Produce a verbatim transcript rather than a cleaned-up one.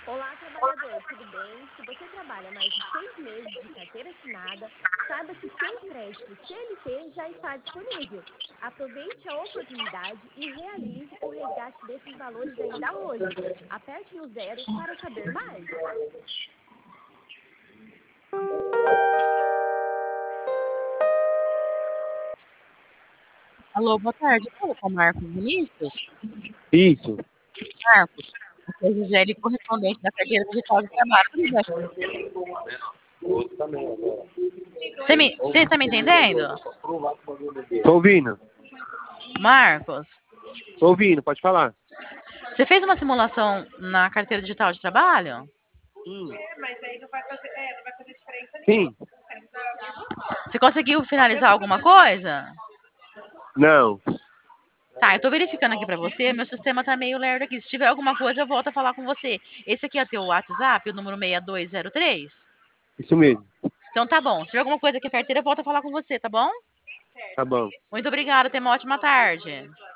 Olá, trabalhador, tudo bem? Se você trabalha mais de seis meses de carteira assinada, saiba que seu crédito C L T já está disponível. Aproveite a oportunidade e realize o resgate desses valores ainda hoje. Aperte no zero para saber mais. Alô, boa tarde. Fala com o Marcos Vinícius. Isso. Marcos, aqui é a Gisele, correspondente da carteira digital de trabalho. Tudo bem? Você me, você está me entendendo? Tô ouvindo. Marcos, Tô ouvindo, pode falar. você fez uma simulação na carteira digital de trabalho? Hum. Sim. Você conseguiu finalizar alguma coisa? Não. Tá, eu tô verificando aqui pra você, meu sistema tá meio lerdo aqui. Se tiver alguma coisa, eu volto a falar com você. Esse aqui é teu WhatsApp, o número seis dois zero três? Isso mesmo. Então tá bom. Se tiver alguma coisa aqui a carteira, eu volto a falar com você, tá bom? Tá bom. Muito obrigada, tenha uma ótima tarde.